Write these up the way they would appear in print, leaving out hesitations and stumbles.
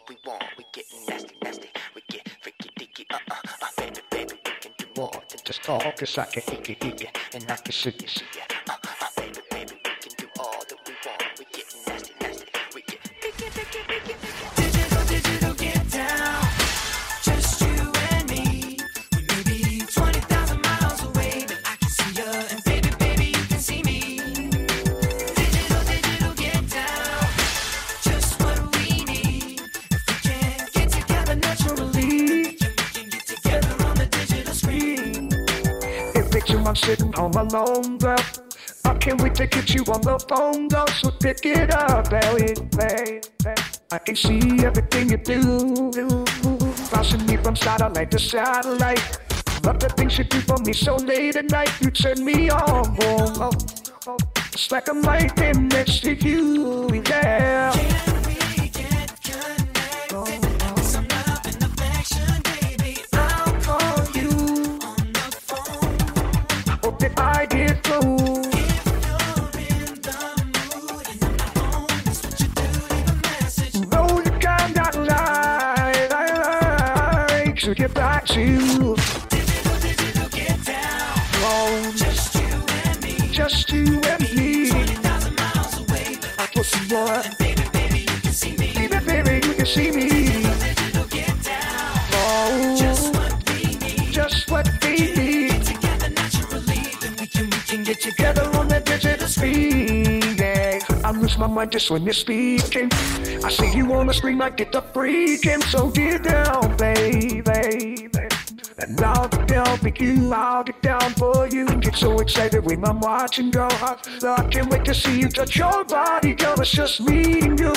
that we want. We getting nasty, nasty. We get freaky, deaky, baby, baby, we can do more than just talk. 'Cause I can icky, icky, and I can see you, baby, baby, we can do all that we want. We getting nasty, nasty. We get freaky, freaky, freaky, freaky. Digital, digital, get down. Just you and me. We may be 20,000 miles away, but I can see you, and baby, baby, you can see me. Digital, digital, get down. Just what we need. If we can get together naturally, we can get together on the digital screen. It makes you I'm sitting home alone, girl. I can't wait to get you on the phone, girl. So pick it up, baby. I can see everything you do. Bouncing me from satellite to satellite. Love the things you do for me so late at night. You turn me on, oh. It's like I'm right there next to you, yeah. Can we get connected? Some love and affection, baby. I'll call you on the phone. Hope that I get through. If you're in the mood and I'm not home, that's what you do, leave a message. No, you cannot lie to get back to you. Digital, digital, get down. Oh, Just you and me. just you and me. 20,000 miles away, but I can see you, and baby, baby, you can see me. Baby, baby, you can see me. Digital, get down. Oh, Just what we need. just what we need. Get together naturally, then we can get Together on the digital screen, yeah. I lose my mind just when you're speaking. I see you on the screen, I get the freaking. So get down, baby. And I'll get down for you, I'll get down for you. Get so excited when I'm watching, girl. I can't wait to see you touch your body, girl. It's just me and you.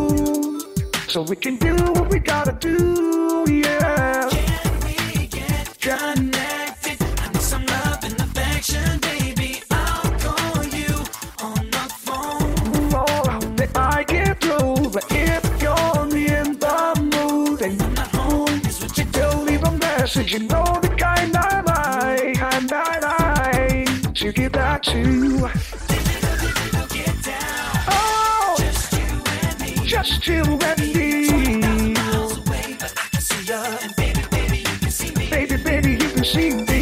So we can do what we gotta do, yeah. Can we get connected? I need some love and affection, baby. I'll call you on the phone. Oh, that I get through, but if you're in the mood and I'm not home, is what you do. leave a message, you know the kind I like to get back to. Digital, digital, get down. Oh, Just you and me. just you and me. 20,000 miles away, but I can see you, and baby, baby, you can see me. Baby, baby, you can see me.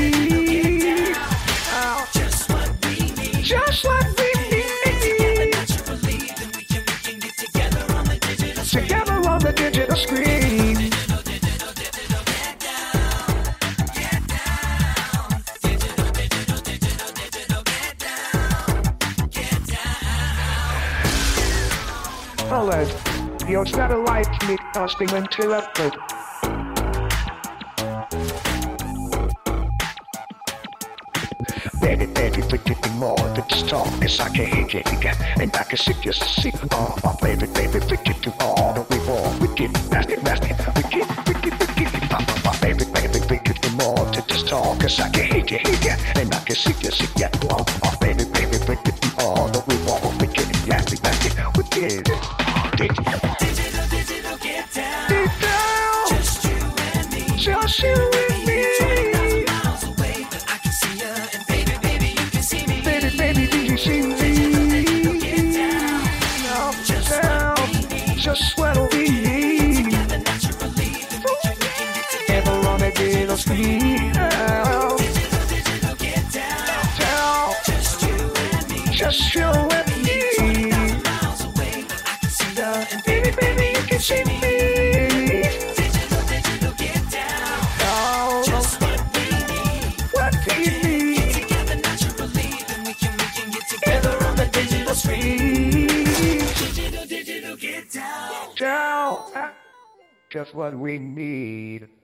Oh, Just what we need. just like we Together need. naturally, then we can get together on the digital screen. Together on the digital screen. Digital, digital, digital, get down. Get down. Digital, digital, digital, digital, get down. Get down. Alright, your satellite meet casting interrupted. Baby, baby, we're getting more than just talk. 'Cause I can hear you again, and I can see you see. Oh, baby, baby, we can do all that we want. We get nasty, nasty. We get, baby, baby, we can do more than just talk. 'Cause I can hear you, and I can see you see. Oh, baby, baby, we can do all that we want. We get nasty, nasty. We get it. Digital, digital, get down. Deep down, Just you and me. just you and me. 20,000 miles away, but I can see you, and baby, baby, you can see me. Baby, baby, do you see me? Get down. Just down, just what we need. Together naturally, then we can get together. Ever on a digital screen. Digital, digital, get down. Down, Just you and me. just you and me. 20,000 miles away, but I can see you, and Baby, baby, you can see me. digital, digital, get down. Down, Just what we need. what we need. Together naturally, then we can get together on the digital screen. Digital, digital, get down. Down, just what we need.